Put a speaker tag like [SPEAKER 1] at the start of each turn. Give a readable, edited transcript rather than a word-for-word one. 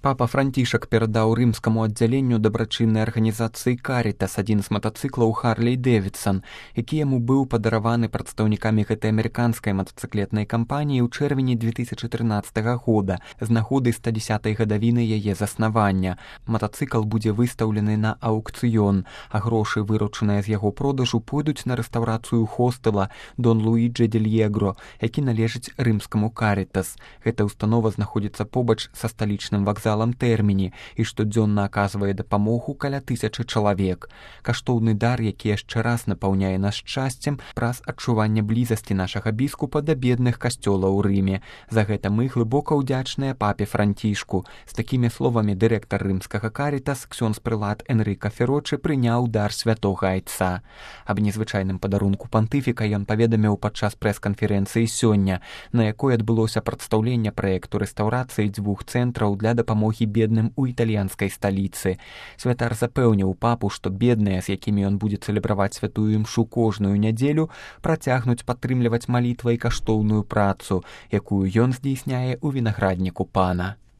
[SPEAKER 1] Папа Францішак перадаў рымскаму аддзяленню дабрачыннай арганізацыі «Карітас» адзін з матацыклаў «Харлей Дэвідсан», які яму быў падараваны прадстаўнікамі гэтай амерыканскай матацыклетнай кампаніі ў чэрвені 2013 года з нагоды 110-й гадавіны яе заснавання. Матацыкл будзе выстаўлены на аўкцыён, а грошы, выручаныя з яго продажу, пойдуць на рэстаўрацыю хостэла Дон Луіджи дель Егро, які належыць рымскаму «Карітас». Гэта ўстанова знаходзіцца побач са сталічным вакзалам Тэрміні і штодзённа аказвае дапамогу каля 1000 чалавек. Каштоўны дар, які яшчэ раз напаўняе нас шчасцем праз адчуванне блізасці нашага біскупа да бедных касцёлаў у Рыме. За гэта мы глыбока ўдзячныя папе Францішку. З такімі словамі дырэктар рымскага «Карітас» ксёндз-прылад Энрыка Ферочы прыняў дар святога айца. Аб незвычайным падарунку пантыфіка ён паведаміў падчас прэс-канферэнцыі сёння, на якой адбылося прадстаўленне праекту рэстаўрацыі 2 цэнтраў для дапамогі бедным у італьянскай сталіцы. Святар запэўніў папу, што бедныя, з якімі ён будзе цэлебраваць святую імшу кожную нядзелю, працягнуць падтрымліваць малітвай каштоўную працу, якую ён здзейсняе ў вінаградніку пана.